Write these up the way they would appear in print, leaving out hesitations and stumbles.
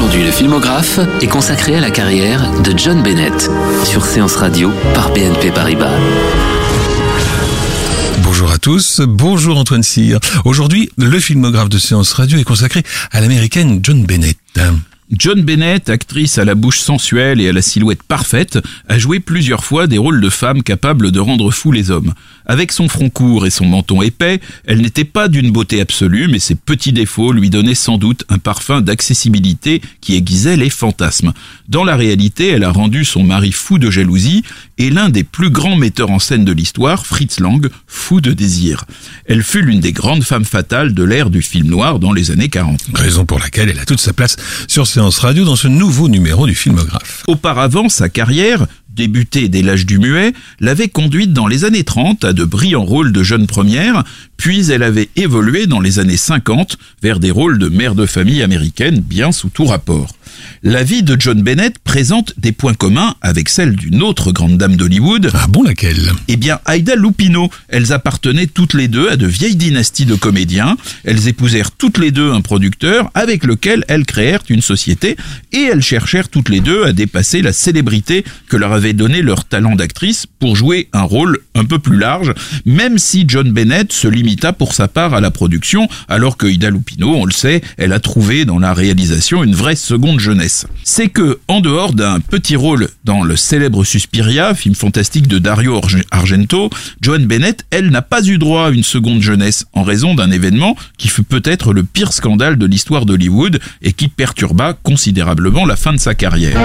Aujourd'hui, le filmographe est consacré à la carrière de John Bennett sur Séance Radio par BNP Paribas. Bonjour à tous, bonjour Antoine Cyr. Aujourd'hui, le filmographe de Séance Radio est consacré à l'américaine Joan Bennett. Joan Bennett, actrice à la bouche sensuelle et à la silhouette parfaite, a joué plusieurs fois des rôles de femmes capables de rendre fous les hommes. Avec son front court et son menton épais, elle n'était pas d'une beauté absolue, mais ses petits défauts lui donnaient sans doute un parfum d'accessibilité qui aiguisait les fantasmes. Dans la réalité, elle a rendu son mari fou de jalousie et l'un des plus grands metteurs en scène de l'histoire, Fritz Lang, fou de désir. Elle fut l'une des grandes femmes fatales de l'ère du film noir dans les années 40. Raison pour laquelle elle a toute sa place sur Séance Radio dans ce nouveau numéro du filmographe. Auparavant, sa carrière, débutée dès l'âge du muet, l'avait conduite dans les années 30 à de brillants rôles de jeune première, puis elle avait évolué dans les années 50 vers des rôles de mère de famille américaine bien sous tout rapport. La vie de Joan Bennett présente des points communs avec celle d'une autre grande dame d'Hollywood. Ah bon, laquelle ? Eh bien, Ida Lupino. Elles appartenaient toutes les deux à de vieilles dynasties de comédiens. Elles épousèrent toutes les deux un producteur avec lequel elles créèrent une société et elles cherchèrent toutes les deux à dépasser la célébrité que leur avait donné leur talent d'actrice pour jouer un rôle un peu plus large, même si Joan Bennett se limita pour sa part à la production, alors que Ida Lupino, on le sait, elle a trouvé dans la réalisation une vraie seconde jeunesse. C'est que, en dehors d'un petit rôle dans le célèbre Suspiria, film fantastique de Dario Argento, Joan Bennett, elle n'a pas eu droit à une seconde jeunesse en raison d'un événement qui fut peut-être le pire scandale de l'histoire d'Hollywood et qui perturba considérablement la fin de sa carrière.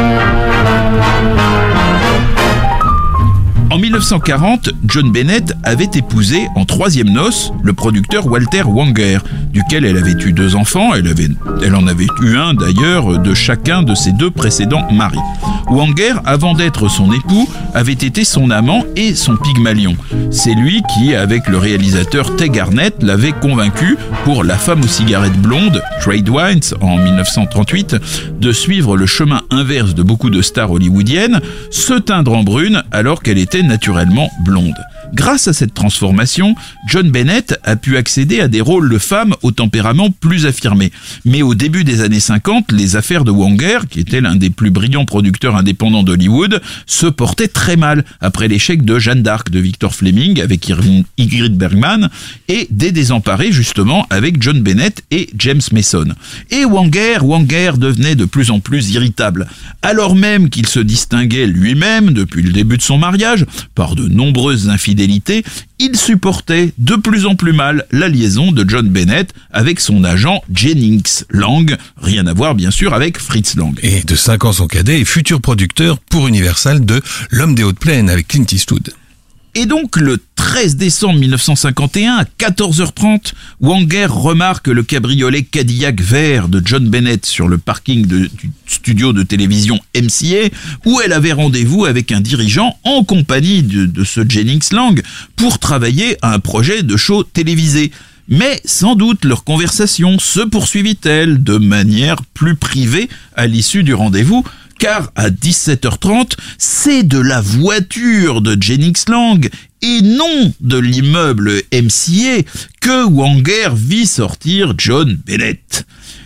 En 1940, Joan Bennett avait épousé en troisième noces le producteur Walter Wanger, duquel elle avait eu 2 enfants. Elle en avait eu un d'ailleurs de chacun de ses 2 précédents maris. Wanger, avant d'être son époux, avait été son amant et son Pygmalion. C'est lui qui, avec le réalisateur Tay Garnett, l'avait convaincu pour La femme aux cigarettes blondes, Trade Wines, en 1938, de suivre le chemin inverse de beaucoup de stars hollywoodiennes, se teindre en brune alors qu'elle était naturellement blonde. Grâce à cette transformation, Joan Bennett a pu accéder à des rôles de femmes au tempérament plus affirmé. Mais au début des années 50, les affaires de Wanger, qui était l'un des plus brillants producteurs indépendants d'Hollywood, se portaient très mal après l'échec de Jeanne d'Arc de Victor Fleming avec Ingrid Bergman et des Désemparés justement avec Joan Bennett et James Mason. Et Wanger devenait de plus en plus irritable, alors même qu'il se distinguait lui-même depuis le début de son mariage par de nombreuses infidélités. Il supportait de plus en plus mal la liaison de Joan Bennett avec son agent Jennings Lang, rien à voir bien sûr avec Fritz Lang. Et de 5 ans son cadet et futur producteur pour Universal de L'homme des hautes plaines avec Clint Eastwood. Et donc, le 13 décembre 1951, à 14h30, Wanger remarque le cabriolet Cadillac vert de Joan Bennett sur le parking du studio de télévision MCA, où elle avait rendez-vous avec un dirigeant en compagnie de ce Jennings Lang pour travailler à un projet de show télévisé. Mais sans doute leur conversation se poursuivit-elle de manière plus privée à l'issue du rendez-vous, car à 17h30, c'est de la voiture de Jennings Lang et non de l'immeuble MCA que Wanger vit sortir Joan Bennett.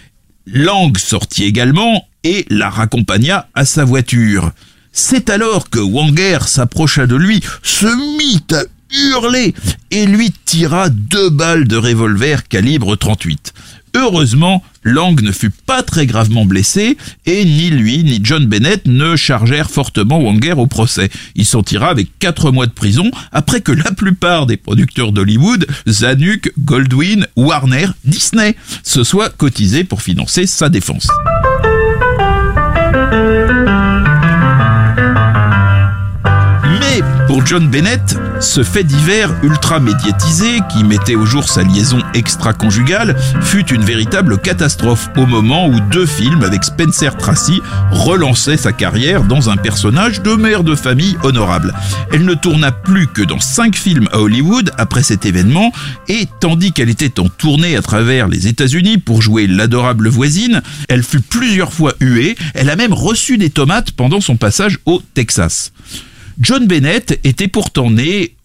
Lang sortit également et la raccompagna à sa voiture. C'est alors que Wanger s'approcha de lui, se mit à hurler et lui tira 2 balles de revolver calibre 38. Heureusement, Lang ne fut pas très gravement blessé et ni lui ni Joan Bennett ne chargèrent fortement Wanger au procès. Il s'en tira avec 4 mois de prison après que la plupart des producteurs d'Hollywood, Zanuck, Goldwyn, Warner, Disney, se soient cotisés pour financer sa défense. Mais pour Joan Bennett, ce fait divers ultra médiatisé qui mettait au jour sa liaison extra-conjugale fut une véritable catastrophe au moment où 2 films avec Spencer Tracy relançaient sa carrière dans un personnage de mère de famille honorable. Elle ne tourna plus que dans 5 films à Hollywood après cet événement et tandis qu'elle était en tournée à travers les États-Unis pour jouer l'adorable voisine, elle fut plusieurs fois huée, elle a même reçu des tomates pendant son passage au Texas. Joan Bennett était pourtant née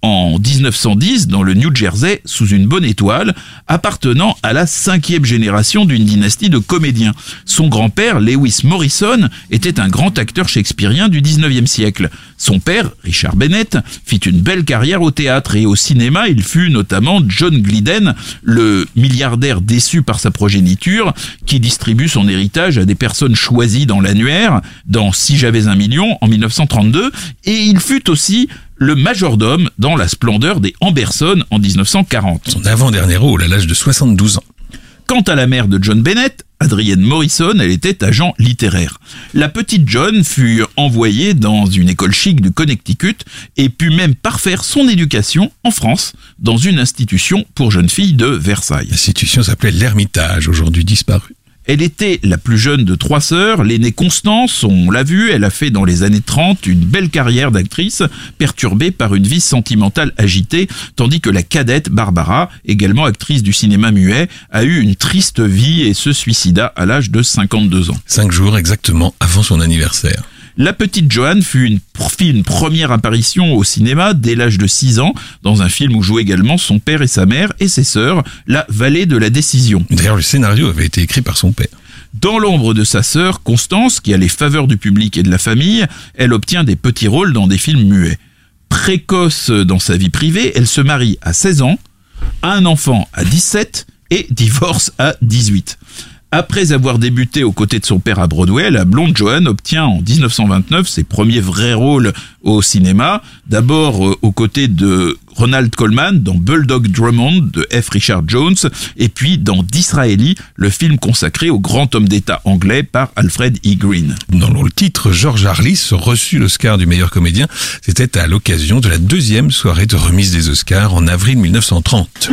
en 1910 dans le New Jersey sous une bonne étoile, appartenant à la 5e génération d'une dynastie de comédiens. Son grand-père, Lewis Morrison, était un grand acteur shakespearien du 19e siècle. Son père, Richard Bennett, fit une belle carrière au théâtre et au cinéma. Il fut notamment John Glieden, le milliardaire déçu par sa progéniture, qui distribue son héritage à des personnes choisies dans l'annuaire, dans Si j'avais un million en 1932, et il fut aussi le majordome dans La splendeur des Amberson en 1940. Son avant-dernier rôle à l'âge de 72 ans. Quant à la mère de John Bennett, Adrienne Morrison, elle était agent littéraire. La petite John fut envoyée dans une école chic du Connecticut et put même parfaire son éducation en France, dans une institution pour jeunes filles de Versailles. L'institution s'appelait l'Ermitage, aujourd'hui disparue. Elle était la plus jeune de 3 sœurs, l'aînée Constance, on l'a vu, elle a fait dans les années 30 une belle carrière d'actrice, perturbée par une vie sentimentale agitée, tandis que la cadette Barbara, également actrice du cinéma muet, a eu une triste vie et se suicida à l'âge de 52 ans. 5 jours exactement avant son anniversaire. La petite Joanne fit une première apparition au cinéma dès l'âge de 6 ans, dans un film où jouaient également son père et sa mère et ses sœurs, La Vallée de la Décision. D'ailleurs, le scénario avait été écrit par son père. Dans l'ombre de sa sœur, Constance, qui a les faveurs du public et de la famille, elle obtient des petits rôles dans des films muets. Précoce dans sa vie privée, elle se marie à 16 ans, a un enfant à 17 et divorce à 18. Après avoir débuté aux côtés de son père à Broadway, la blonde Joanne obtient en 1929 ses premiers vrais rôles au cinéma. D'abord aux côtés de Ronald Colman dans Bulldog Drummond de F. Richard Jones, et puis dans Disraeli, le film consacré au grand homme d'État anglais par Alfred E. Green. Dans le titre, George Harlis reçut l'Oscar du meilleur comédien. C'était à l'occasion de la 2e soirée de remise des Oscars en avril 1930.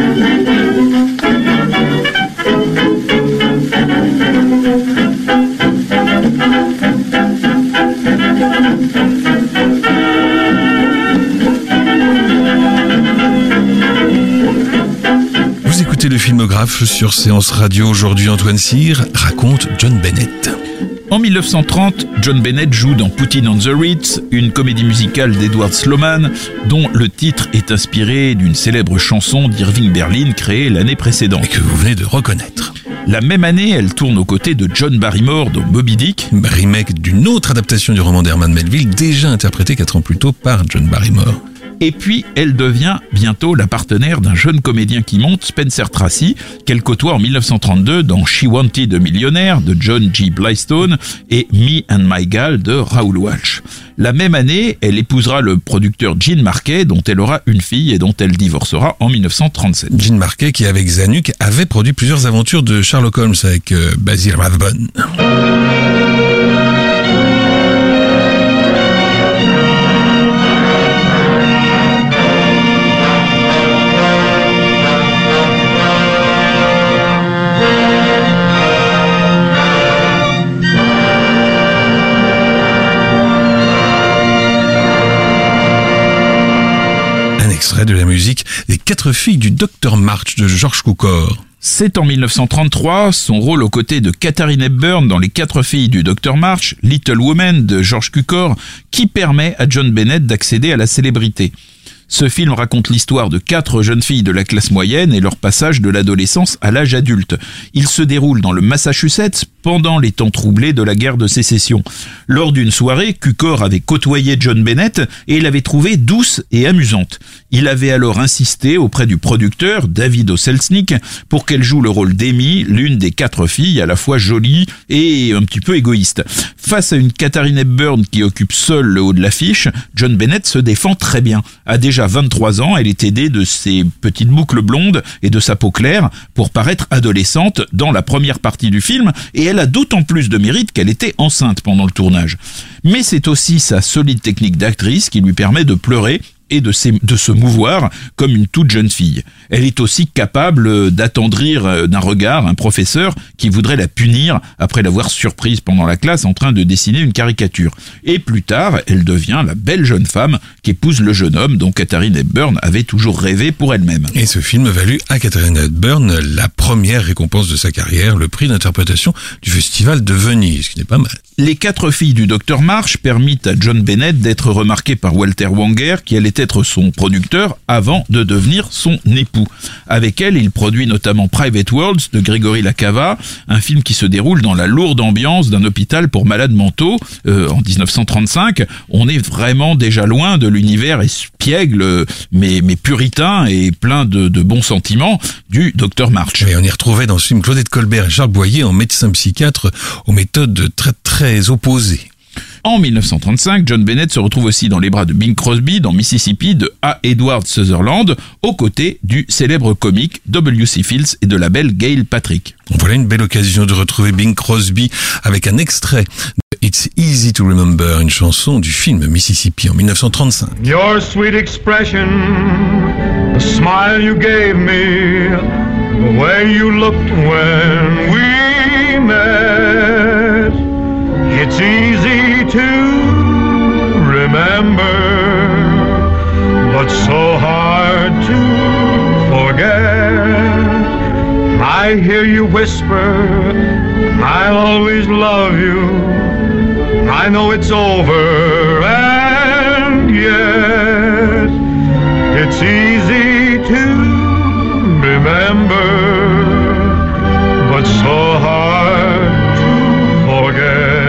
Vous écoutez le filmographe sur Séance Radio. Aujourd'hui, Antoine Cyr raconte John Bennett. En 1930, John Bennett joue dans Puttin on the Ritz, une comédie musicale d'Edward Sloman, dont le titre est inspiré d'une célèbre chanson d'Irving Berlin créée l'année précédente. Et que vous venez de reconnaître. La même année, elle tourne aux côtés de John Barrymore dans Moby Dick. Remake d'une autre adaptation du roman d'Herman Melville, déjà interprété 4 ans plus tôt par John Barrymore. Et puis, elle devient bientôt la partenaire d'un jeune comédien qui monte, Spencer Tracy, qu'elle côtoie en 1932 dans She Wanted a Millionaire de John G. Blystone et Me and My Gal de Raoul Walsh. La même année, elle épousera le producteur Gene Markey, dont elle aura une fille et dont elle divorcera en 1937. Gene Markey, qui avec Zanuck avait produit plusieurs aventures de Sherlock Holmes avec Basil Rathbone. Extrait de la musique des 4 filles du Dr March de George Cukor. C'est en 1933, son rôle aux côtés de Katharine Hepburn dans Les 4 filles du Dr March, Little Women de George Cukor, qui permet à John Bennett d'accéder à la célébrité. Ce film raconte l'histoire de 4 jeunes filles de la classe moyenne et leur passage de l'adolescence à l'âge adulte. Il se déroule dans le Massachusetts pendant les temps troublés de la guerre de sécession. Lors d'une soirée, Cukor avait côtoyé John Bennett et l'avait trouvée douce et amusante. Il avait alors insisté auprès du producteur, David O. Selznick, pour qu'elle joue le rôle d'Amy, l'une des 4 filles à la fois jolie et un petit peu égoïste. Face à une Katharine Hepburn qui occupe seule le haut de l'affiche, John Bennett se défend très bien. À déjà 23 ans, elle est aidée de ses petites boucles blondes et de sa peau claire pour paraître adolescente dans la première partie du film, et elle a d'autant plus de mérite qu'elle était enceinte pendant le tournage. Mais c'est aussi sa solide technique d'actrice qui lui permet de pleurer et de se mouvoir comme une toute jeune fille. Elle est aussi capable d'attendrir d'un regard un professeur qui voudrait la punir après l'avoir surprise pendant la classe en train de dessiner une caricature. Et plus tard, elle devient la belle jeune femme qui épouse le jeune homme dont Katharine Hepburn avait toujours rêvé pour elle-même. Et ce film valut à Katharine Hepburn la première récompense de sa carrière, le prix d'interprétation du Festival de Venise, ce qui n'est pas mal. Les 4 filles du Dr Marsh permettent à John Bennett d'être remarqué par Walter Wanger, qui allait être son producteur avant de devenir son époux. Avec elle, il produit notamment Private Worlds de Gregory Lacava, un film qui se déroule dans la lourde ambiance d'un hôpital pour malades mentaux en 1935. On est vraiment déjà loin de l'univers espiègle, mais puritain et plein de bons sentiments du Dr Marsh. Et on y retrouvait dans ce film Claudette Colbert et Charles Boyer en médecin psychiatre aux méthodes très opposées. En 1935, John Bennett se retrouve aussi dans les bras de Bing Crosby dans Mississippi de A. Edward Sutherland, aux côtés du célèbre comique W.C. Fields et de la belle Gail Patrick. Voilà une belle occasion de retrouver Bing Crosby avec un extrait de It's Easy to Remember, une chanson du film Mississippi en 1935. Your sweet expression, the smile you gave me, the way you looked when we met. It's easy to remember, but so hard to forget. I hear you whisper, I'll always love you. I know it's over, and yet it's easy to remember, but so hard to forget.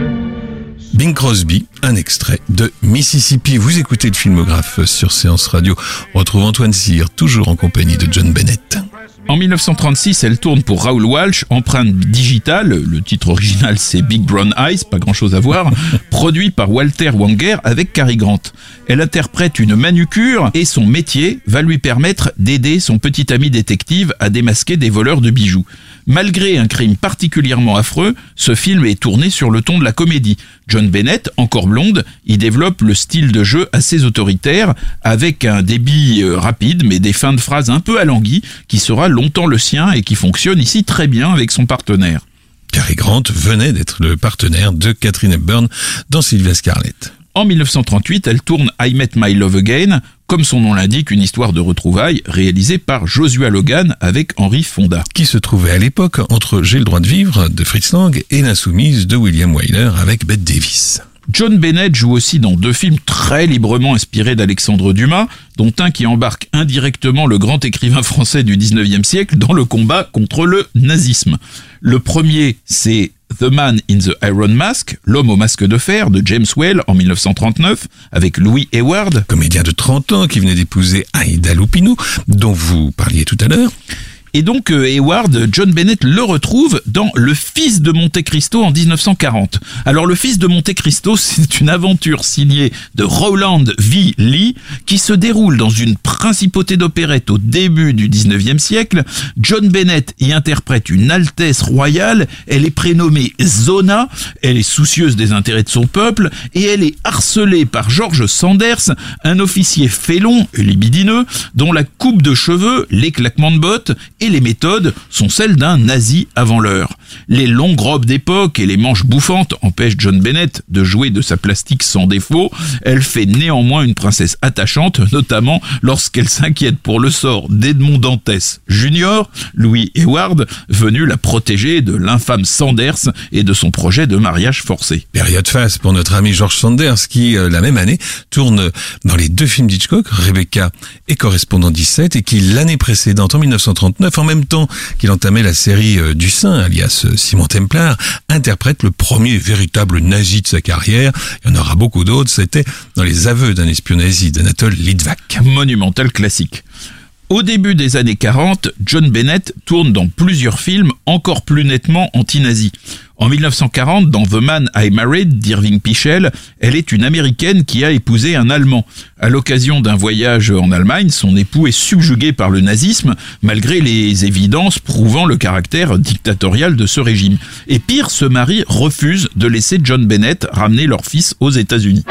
Bing Crosby, un extrait de Mississippi. Vous écoutez le Filmographe sur Séance Radio. On retrouve Antoine Cyr, toujours en compagnie de John Bennett. En 1936, elle tourne pour Raoul Walsh, Empreinte digitale, le titre original c'est Big Brown Eyes, pas grand chose à voir, produit par Walter Wanger avec Cary Grant. Elle interprète une manucure et son métier va lui permettre d'aider son petit ami détective à démasquer des voleurs de bijoux. Malgré un crime particulièrement affreux, ce film est tourné sur le ton de la comédie. John Bennett, encore blonde, y développe le style de jeu assez autoritaire, avec un débit rapide mais des fins de phrases un peu alanguies, qui sera longtemps le sien et qui fonctionne ici très bien avec son partenaire. Cary Grant venait d'être le partenaire de Katharine Hepburn dans Sylvia Scarlett. En 1938, elle tourne I Met My Love Again, comme son nom l'indique, une histoire de retrouvailles réalisée par Joshua Logan avec Henry Fonda. Qui se trouvait à l'époque entre J'ai le droit de vivre de Fritz Lang et L'Insoumise de William Wyler avec Bette Davis. John Bennett joue aussi dans 2 films très librement inspirés d'Alexandre Dumas, dont un qui embarque indirectement le grand écrivain français du 19e siècle dans le combat contre le nazisme. Le premier, c'est The Man in the Iron Mask, l'homme au masque de fer de James Whale en 1939 avec Louis Hayward. Comédien de 30 ans qui venait d'épouser Aïda Lupino, dont vous parliez tout à l'heure. Et donc Hayward, John Bennett le retrouve dans Le Fils de Monte Cristo en 1940. Alors Le Fils de Monte Cristo, c'est une aventure signée de Rowland V. Lee qui se déroule dans une principauté d'opérette au début du 19e siècle. John Bennett y interprète une altesse royale, elle est prénommée Zona, elle est soucieuse des intérêts de son peuple et elle est harcelée par George Sanders, un officier félon et libidineux dont la coupe de cheveux, les claquements de bottes et les méthodes sont celles d'un nazi avant l'heure. Les longues robes d'époque et les manches bouffantes empêchent John Bennett de jouer de sa plastique sans défaut. Elle fait néanmoins une princesse attachante, notamment lorsqu'elle s'inquiète pour le sort d'Edmond Dantès Jr., Louis Hayward, venu la protéger de l'infâme Sanders et de son projet de mariage forcé. Période faste pour notre ami George Sanders qui, la même année, tourne dans les 2 films d'Hitchcock, Rebecca et Correspondant 17, et qui, l'année précédente, en 1939, en même temps qu'il entamait la série du Saint, alias Simon Templar, interprète le premier véritable nazi de sa carrière. Il y en aura beaucoup d'autres, c'était dans Les aveux d'un espion nazi d'Anatole Litvak. Monumental classique. Au début des années 40, John Bennett tourne dans plusieurs films encore plus nettement anti-nazis. En 1940, dans The Man I Married d'Irving Pichel, elle est une Américaine qui a épousé un Allemand. À l'occasion d'un voyage en Allemagne, son époux est subjugué par le nazisme, malgré les évidences prouvant le caractère dictatorial de ce régime. Et pire, ce mari refuse de laisser John Bennett ramener leur fils aux États-Unis.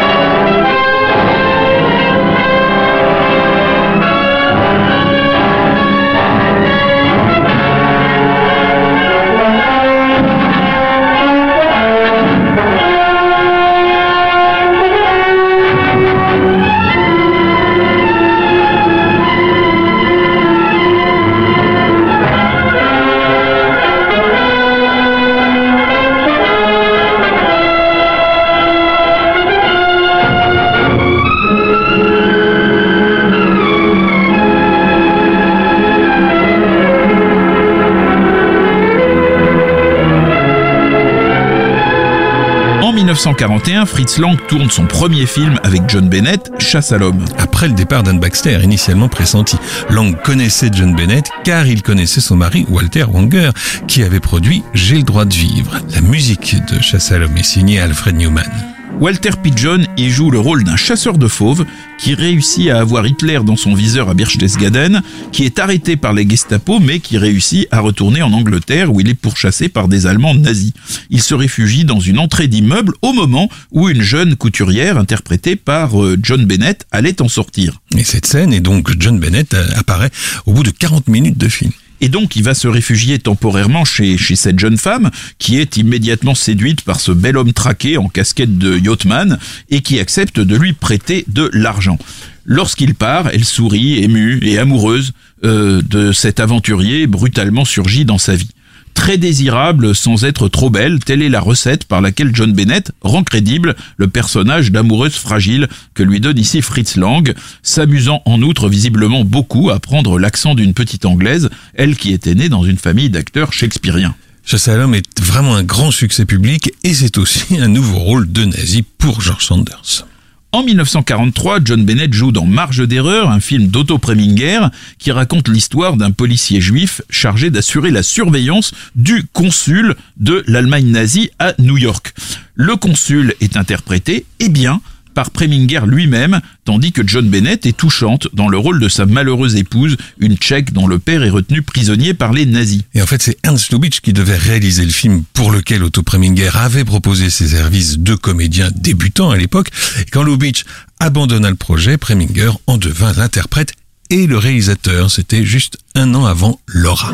1941, Fritz Lang tourne son premier film avec John Bennett, Chasse à l'homme. Après le départ d'Anne Baxter, initialement pressenti, Lang connaissait John Bennett car il connaissait son mari Walter Wanger, qui avait produit J'ai le droit de vivre. La musique de Chasse à l'homme est signée Alfred Newman. Walter Pidgeon y joue le rôle d'un chasseur de fauves qui réussit à avoir Hitler dans son viseur à Berchtesgaden, qui est arrêté par les Gestapo mais qui réussit à retourner en Angleterre où il est pourchassé par des Allemands nazis. Il se réfugie dans une entrée d'immeuble au moment où une jeune couturière interprétée par John Bennett allait en sortir. Et cette scène, et donc John Bennett apparaît au bout de 40 minutes de film. Et donc, il va se réfugier temporairement chez cette jeune femme, qui est immédiatement séduite par ce bel homme traqué en casquette de yachtsman, et qui accepte de lui prêter de l'argent. Lorsqu'il part, elle sourit, émue et amoureuse de cet aventurier brutalement surgi dans sa vie. Très désirable sans être trop belle, telle est la recette par laquelle John Bennett rend crédible le personnage d'amoureuse fragile que lui donne ici Fritz Lang, s'amusant en outre visiblement beaucoup à prendre l'accent d'une petite anglaise, elle qui était née dans une famille d'acteurs shakespeariens. Chasse à l'homme est vraiment un grand succès public et c'est aussi un nouveau rôle de nazi pour George Sanders. En 1943, John Bennett joue dans Marge d'erreur, un film d'Otto Preminger qui raconte l'histoire d'un policier juif chargé d'assurer la surveillance du consul de l'Allemagne nazie à New York. Le consul est interprété, par Preminger lui-même, tandis que John Bennett est touchante dans le rôle de sa malheureuse épouse, une Tchèque dont le père est retenu prisonnier par les nazis. Et en fait, c'est Ernst Lubitsch qui devait réaliser le film pour lequel Otto Preminger avait proposé ses services de comédien débutant à l'époque. Et quand Lubitsch abandonna le projet, Preminger en devint l'interprète et le réalisateur. C'était juste un an avant Laura.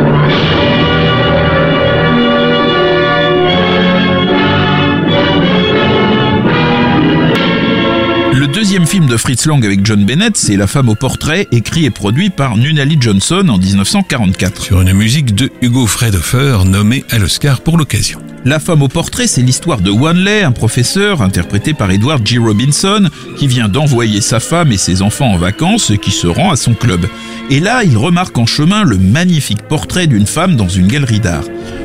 Le deuxième film de Fritz Lang avec John Bennett, c'est La femme au portrait, écrit et produit par Nunnally Johnson en 1944. Sur une musique de Hugo Friedhofer, nommé à l'Oscar pour l'occasion. La femme au portrait, c'est l'histoire de Wanley, un professeur interprété par Edward G. Robinson, qui vient d'envoyer sa femme et ses enfants en vacances et qui se rend à son club. Et là, il remarque en chemin le magnifique portrait d'une femme dans une galerie d'art.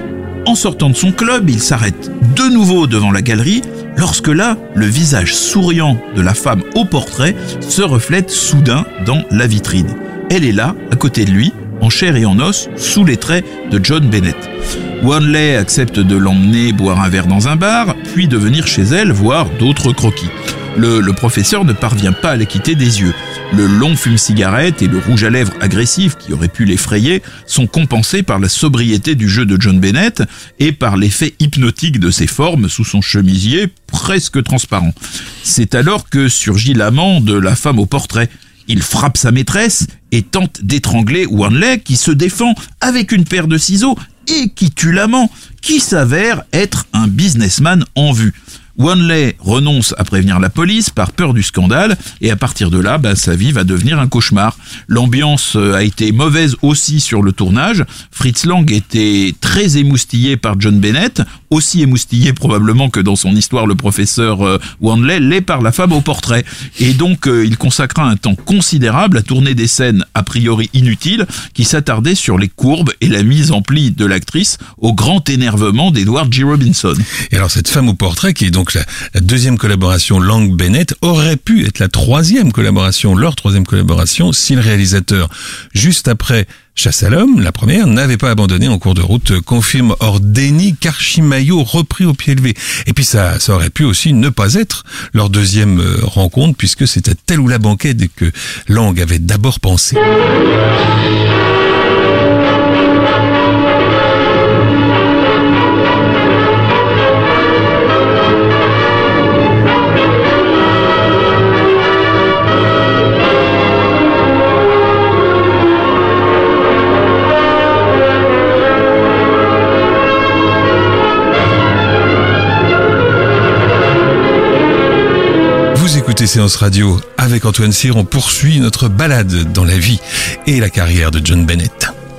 En sortant de son club, il s'arrête de nouveau devant la galerie, lorsque là, le visage souriant de la femme au portrait se reflète soudain dans la vitrine. Elle est là, à côté de lui, en chair et en os, sous les traits de John Bennett. Wanley accepte de l'emmener boire un verre dans un bar, puis de venir chez elle voir d'autres croquis. Le professeur ne parvient pas à les quitter des yeux. Le long fume-cigarette et le rouge à lèvres agressif qui aurait pu l'effrayer sont compensés par la sobriété du jeu de John Bennett et par l'effet hypnotique de ses formes sous son chemisier presque transparent. C'est alors que surgit l'amant de la femme au portrait. Il frappe sa maîtresse et tente d'étrangler Wanley qui se défend avec une paire de ciseaux et qui tue l'amant, qui s'avère être un businessman en vue. Wanley renonce à prévenir la police par peur du scandale et à partir de là, sa vie va devenir un cauchemar. L'ambiance a été mauvaise aussi sur le tournage. Fritz Lang était très émoustillé par John Bennett, aussi émoustillé probablement que dans son histoire le professeur Wanley l'est par la femme au portrait. Et donc il consacra un temps considérable à tourner des scènes a priori inutiles qui s'attardaient sur les courbes et la mise en pli de l'actrice au grand énervement d'Edward G. Robinson. Et alors cette femme au portrait qui est donc la deuxième collaboration Lang-Bennett aurait pu être leur troisième collaboration si le réalisateur, juste après Chasse à l'homme, la première, n'avait pas abandonné en cours de route, confirme Ordeni Carchimayo repris au pied levé. Et puis ça aurait pu aussi ne pas être leur deuxième rencontre puisque c'était Tel ou la banquette que Lang avait d'abord pensé. Écoutez Séance Radio avec Antoine Cyr, on poursuit notre balade dans la vie et la carrière de John Bennett.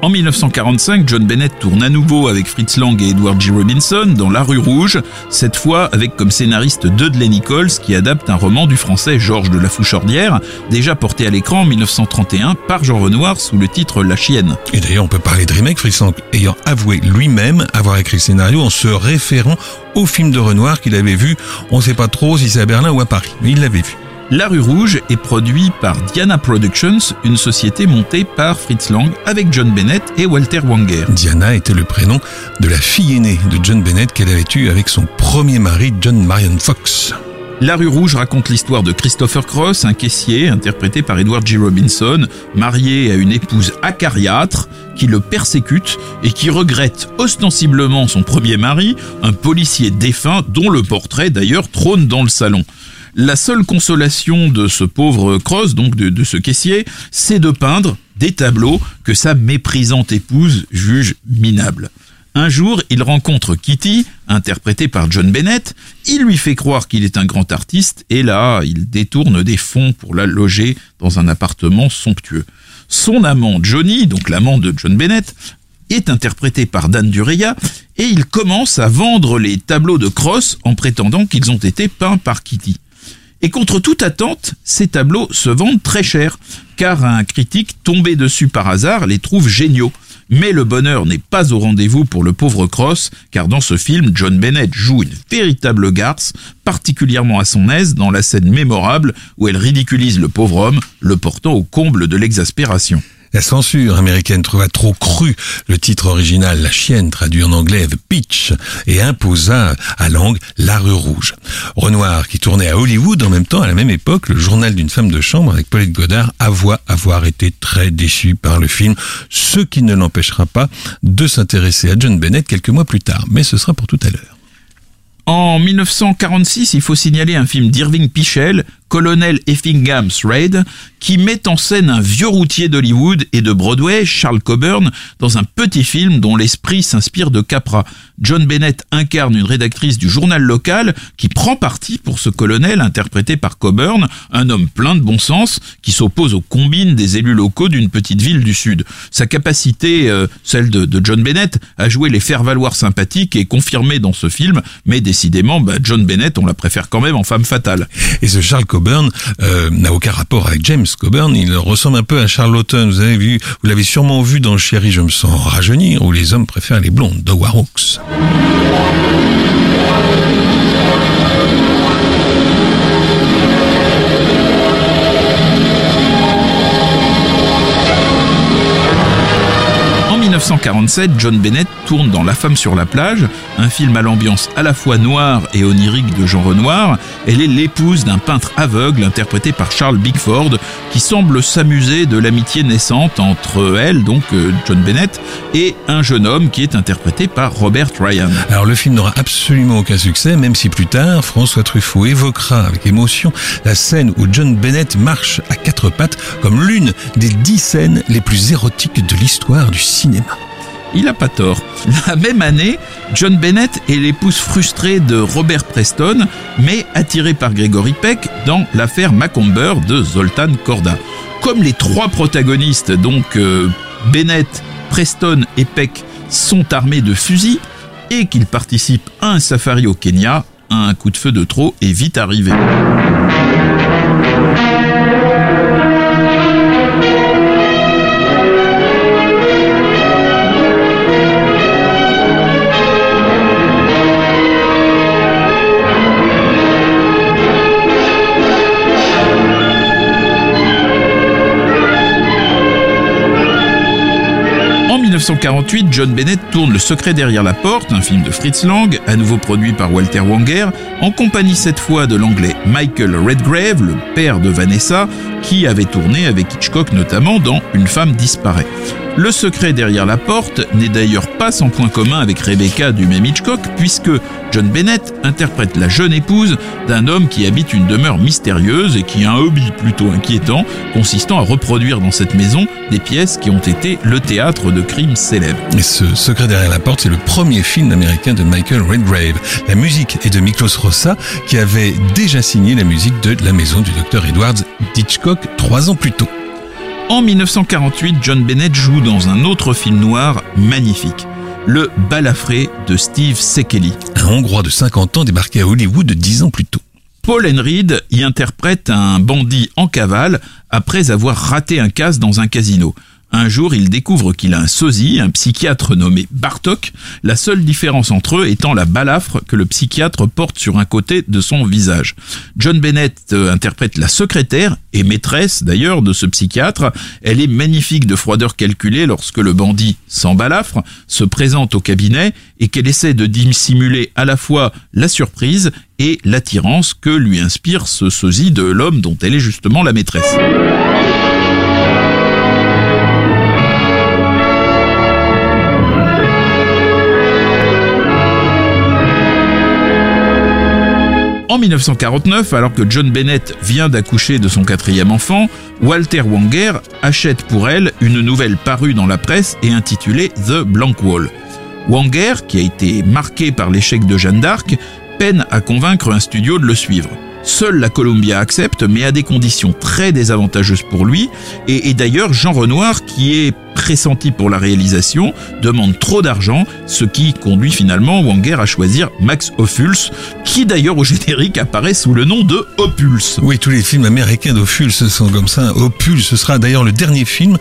En 1945, John Bennett tourne à nouveau avec Fritz Lang et Edward G. Robinson dans La Rue Rouge, cette fois avec comme scénariste Dudley Nichols qui adapte un roman du français Georges de la Fouchordière, déjà porté à l'écran en 1931 par Jean Renoir sous le titre La Chienne. Et d'ailleurs, on peut parler de remake, Fritz Lang ayant avoué lui-même avoir écrit le scénario en se référant au film de Renoir qu'il avait vu, on ne sait pas trop si c'est à Berlin ou à Paris, mais il l'avait vu. La Rue Rouge est produit par Diana Productions, une société montée par Fritz Lang avec John Bennett et Walter Wanger. Diana était le prénom de la fille aînée de John Bennett qu'elle avait eue avec son premier mari, John Marion Fox. La Rue Rouge raconte l'histoire de Christopher Cross, un caissier interprété par Edward G. Robinson, marié à une épouse acariâtre qui le persécute et qui regrette ostensiblement son premier mari, un policier défunt dont le portrait d'ailleurs trône dans le salon. La seule consolation de ce pauvre Cross, donc de ce caissier, c'est de peindre des tableaux que sa méprisante épouse juge minables. Un jour, il rencontre Kitty, interprétée par John Bennett, il lui fait croire qu'il est un grand artiste et là, il détourne des fonds pour la loger dans un appartement somptueux. Son amant Johnny, donc l'amant de John Bennett, est interprété par Dan Dureya et il commence à vendre les tableaux de Cross en prétendant qu'ils ont été peints par Kitty. Et contre toute attente, ces tableaux se vendent très cher, car un critique tombé dessus par hasard les trouve géniaux. Mais le bonheur n'est pas au rendez-vous pour le pauvre Cross, car dans ce film, John Bennett joue une véritable garce, particulièrement à son aise dans la scène mémorable où elle ridiculise le pauvre homme, le portant au comble de l'exaspération. La censure américaine trouva trop cru le titre original La Chienne, traduit en anglais The Peach, et imposa à Lang La Rue Rouge. Renoir, qui tournait à Hollywood en même temps, à la même époque, le journal d'une femme de chambre avec Paulette Goddard, avoua avoir été très déçu par le film, ce qui ne l'empêchera pas de s'intéresser à John Bennett quelques mois plus tard. Mais ce sera pour tout à l'heure. En 1946, il faut signaler un film d'Irving Pichel, Colonel Effingham's Raid, qui met en scène un vieux routier d'Hollywood et de Broadway, Charles Coburn, dans un petit film dont l'esprit s'inspire de Capra. John Bennett incarne une rédactrice du journal local qui prend parti pour ce colonel interprété par Coburn, un homme plein de bon sens qui s'oppose aux combines des élus locaux d'une petite ville du Sud. Sa capacité, celle de John Bennett, à jouer les faire-valoir sympathiques est confirmée dans ce film, mais décidément, John Bennett, on la préfère quand même en femme fatale. Et ce Charles Coburn n'a aucun rapport avec James Coburn, il ressemble un peu à Charlotten, vous l'avez sûrement vu dans Chérie, je me sens rajeunir, où les hommes préfèrent les blondes, d'Howard Hawks. En 1947, John Bennett tourne dans La femme sur la plage, un film à l'ambiance à la fois noire et onirique de Jean Renoir. Elle est l'épouse d'un peintre aveugle interprété par Charles Bickford qui semble s'amuser de l'amitié naissante entre elle, donc John Bennett, et un jeune homme qui est interprété par Robert Ryan. Alors le film n'aura absolument aucun succès, même si plus tard, François Truffaut évoquera avec émotion la scène où John Bennett marche à quatre pattes comme l'une des 10 scènes les plus érotiques de l'histoire du cinéma. Il n'a pas tort. La même année, John Bennett est l'épouse frustrée de Robert Preston, mais attirée par Gregory Peck dans l'affaire Macomber de Zoltan Korda. Comme les trois protagonistes, donc Bennett, Preston et Peck, sont armés de fusils et qu'ils participent à un safari au Kenya, un coup de feu de trop est vite arrivé. En 1948, John Bennett tourne Le secret derrière la porte, un film de Fritz Lang, à nouveau produit par Walter Wanger, en compagnie cette fois de l'anglais Michael Redgrave, le père de Vanessa, qui avait tourné avec Hitchcock notamment dans Une femme disparaît. Le secret derrière la porte n'est d'ailleurs pas sans point commun avec Rebecca du même Hitchcock, puisque John Bennett interprète la jeune épouse d'un homme qui habite une demeure mystérieuse et qui a un hobby plutôt inquiétant, consistant à reproduire dans cette maison des pièces qui ont été le théâtre de crimes célèbres. Et ce secret derrière la porte, c'est le premier film américain de Michael Redgrave. La musique est de Miklos Rossa, qui avait déjà signé la musique de La maison du Dr Edwards d'Hitchcock 3 ans plus tôt. En 1948, John Bennett joue dans un autre film noir magnifique, Le Balafré de Steve Sekeli. Un Hongrois de 50 ans débarqué à Hollywood 10 ans plus tôt. Paul Henreid y interprète un bandit en cavale après avoir raté un casse dans un casino. Un jour, il découvre qu'il a un sosie, un psychiatre nommé Bartok, la seule différence entre eux étant la balafre que le psychiatre porte sur un côté de son visage. John Bennett interprète la secrétaire et maîtresse d'ailleurs de ce psychiatre. Elle est magnifique de froideur calculée lorsque le bandit, sans balafre, se présente au cabinet et qu'elle essaie de dissimuler à la fois la surprise et l'attirance que lui inspire ce sosie de l'homme dont elle est justement la maîtresse. En 1949, alors que John Bennett vient d'accoucher de son 4e enfant, Walter Wanger achète pour elle une nouvelle parue dans la presse et intitulée The Blank Wall. Wanger, qui a été marqué par l'échec de Jeanne d'Arc, peine à convaincre un studio de le suivre. Seule la Columbia accepte, mais à des conditions très désavantageuses pour lui. Et d'ailleurs, Jean Renoir, qui est pressenti pour la réalisation, demande trop d'argent, ce qui conduit finalement Wanger à choisir Max Ophuls, qui d'ailleurs au générique apparaît sous le nom de Ophuls. Oui, tous les films américains d'Ophuls sont comme ça. Ophuls, ce sera d'ailleurs le dernier film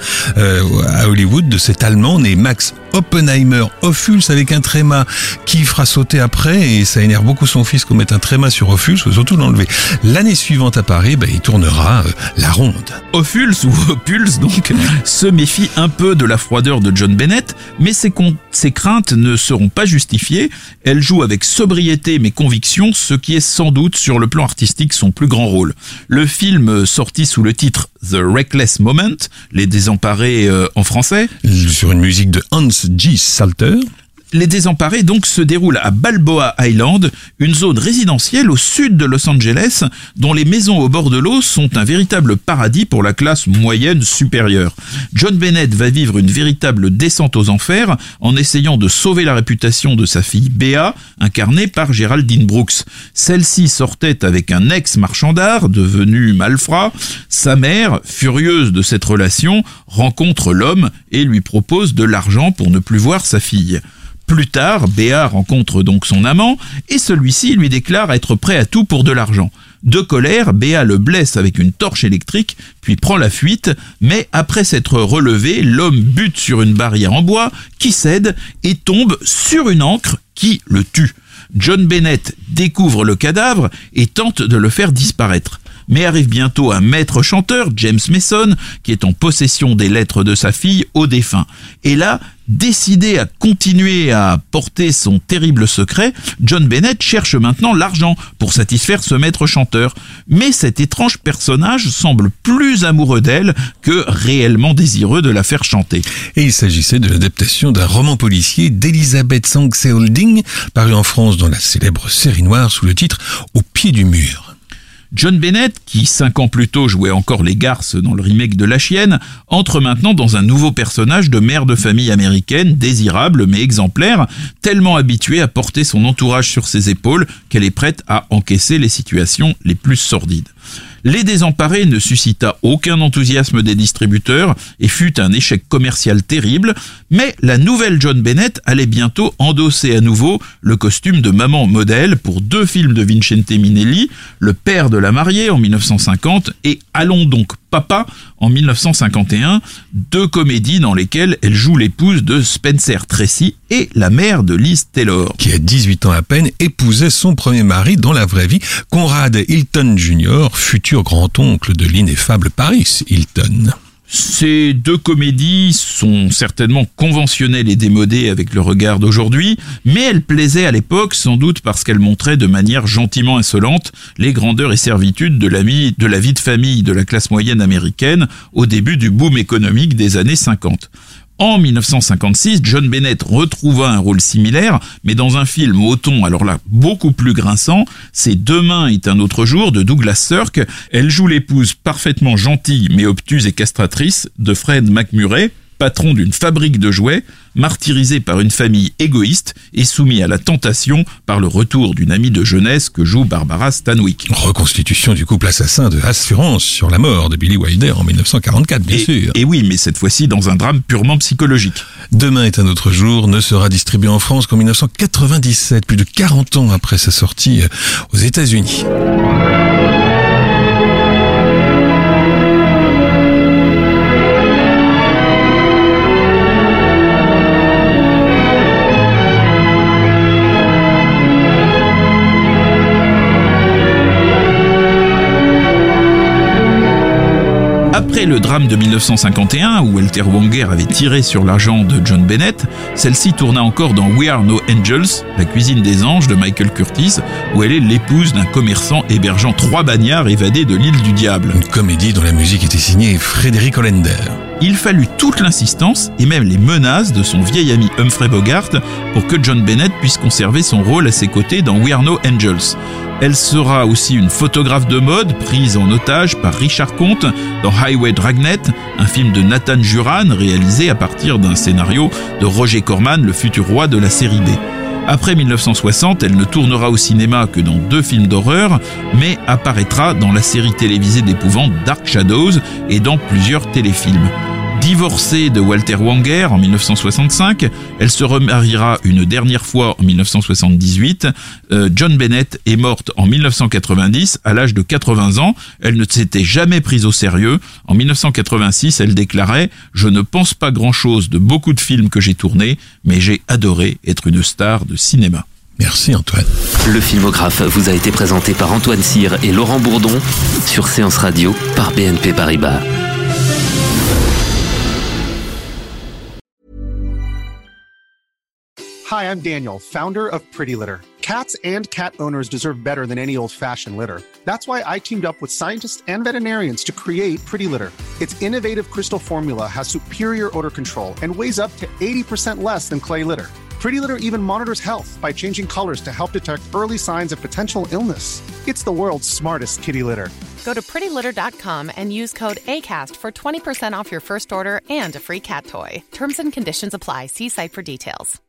à Hollywood de cet Allemand né Max Oppenheimer Ophuls avec un tréma qui fera sauter après, et ça énerve beaucoup son fils qu'on mette un tréma sur Ophuls, surtout l'enlever. L'année suivante à Paris, il tournera La Ronde. Ophuls ou Ophuls donc se méfie un peu de la froideur de John Bennett, mais ses craintes ne seront pas justifiées. Elle joue avec sobriété mais conviction, ce qui est sans doute sur le plan artistique son plus grand rôle. Le film, sorti sous le titre The Reckless Moment, Les Désemparés en français, sur une musique de Hans G. Salter. Les Désemparés donc se déroulent à Balboa Island, une zone résidentielle au sud de Los Angeles, dont les maisons au bord de l'eau sont un véritable paradis pour la classe moyenne supérieure. John Bennett va vivre une véritable descente aux enfers en essayant de sauver la réputation de sa fille Bea, incarnée par Geraldine Brooks. Celle-ci sortait avec un ex-marchand d'art devenu malfrat. Sa mère, furieuse de cette relation, rencontre l'homme et lui propose de l'argent pour ne plus voir sa fille. Plus tard, Bea rencontre donc son amant et celui-ci lui déclare être prêt à tout pour de l'argent. De colère, Bea le blesse avec une torche électrique, puis prend la fuite, mais après s'être relevé, l'homme bute sur une barrière en bois qui cède et tombe sur une ancre qui le tue. John Bennett découvre le cadavre et tente de le faire disparaître. Mais arrive bientôt un maître chanteur, James Mason, qui est en possession des lettres de sa fille au défunt. Et là, décidé à continuer à porter son terrible secret, John Bennett cherche maintenant l'argent pour satisfaire ce maître chanteur. Mais cet étrange personnage semble plus amoureux d'elle que réellement désireux de la faire chanter. Et il s'agissait de l'adaptation d'un roman policier d'Elizabeth Sankse Holding, paru en France dans la célèbre série noire sous le titre « Au pied du mur ». John Bennett, qui 5 ans plus tôt jouait encore les garces dans le remake de La Chienne, entre maintenant dans un nouveau personnage de mère de famille américaine, désirable mais exemplaire, tellement habituée à porter son entourage sur ses épaules qu'elle est prête à encaisser les situations les plus sordides. Les Désemparés ne suscita aucun enthousiasme des distributeurs et fut un échec commercial terrible, mais la nouvelle John Bennett allait bientôt endosser à nouveau le costume de maman modèle pour 2 films de Vincente Minnelli, Le père de la mariée en 1950 et Allons donc papa en 1951, 2 comédies dans lesquelles elle joue l'épouse de Spencer Tracy et la mère de Liz Taylor. Qui à 18 ans à peine épousait son premier mari dans la vraie vie, Conrad Hilton Jr., futur grand-oncle de l'ineffable Paris Hilton. Ces 2 comédies sont certainement conventionnelles et démodées avec le regard d'aujourd'hui, mais elles plaisaient à l'époque sans doute parce qu'elles montraient de manière gentiment insolente les grandeurs et servitudes de la vie de famille de la classe moyenne américaine au début du boom économique des années 50. En 1956, John Bennett retrouva un rôle similaire, mais dans un film au ton, alors là, beaucoup plus grinçant, c'est Demain est un autre jour de Douglas Sirk. Elle joue l'épouse parfaitement gentille mais obtuse et castratrice de Fred MacMurray, patron d'une fabrique de jouets, martyrisé par une famille égoïste et soumis à la tentation par le retour d'une amie de jeunesse que joue Barbara Stanwyck. Reconstitution du couple assassin de Assurance sur la mort de Billy Wilder en 1944, bien sûr. Et oui, mais cette fois-ci dans un drame purement psychologique. Demain est un autre jour ne sera distribué en France qu'en 1997, plus de 40 ans après sa sortie aux États-Unis. Après le drame de 1951, où Walter Wanger avait tiré sur l'argent de John Bennett, celle-ci tourna encore dans We Are No Angels, la cuisine des anges de Michael Curtiz, où elle est l'épouse d'un commerçant hébergeant 3 bagnards évadés de l'île du diable. Une comédie dont la musique était signée Frédéric Hollander. Il fallut toute l'insistance et même les menaces de son vieil ami Humphrey Bogart pour que John Bennett puisse conserver son rôle à ses côtés dans We Are No Angels. Elle sera aussi une photographe de mode prise en otage par Richard Comte dans Highway Dragnet, un film de Nathan Juran réalisé à partir d'un scénario de Roger Corman, le futur roi de la série B. Après 1960, elle ne tournera au cinéma que dans 2 films d'horreur, mais apparaîtra dans la série télévisée d'épouvante Dark Shadows et dans plusieurs téléfilms. Divorcée de Walter Wanger en 1965, elle se remariera une dernière fois en 1978. John Bennett est morte en 1990 à l'âge de 80 ans. Elle ne s'était jamais prise au sérieux. En 1986, elle déclarait « Je ne pense pas grand-chose de beaucoup de films que j'ai tournés, mais j'ai adoré être une star de cinéma. » Merci Antoine. Le Filmographe vous a été présenté par Antoine Cyr et Laurent Bourdon sur Séance Radio par BNP Paribas. Hi, I'm Daniel, founder of Pretty Litter. Cats and cat owners deserve better than any old-fashioned litter. That's why I teamed up with scientists and veterinarians to create Pretty Litter. Its innovative crystal formula has superior odor control and weighs up to 80% less than clay litter. Pretty Litter even monitors health by changing colors to help detect early signs of potential illness. It's the world's smartest kitty litter. Go to prettylitter.com and use code ACAST for 20% off your first order and a free cat toy. Terms and conditions apply. See site for details.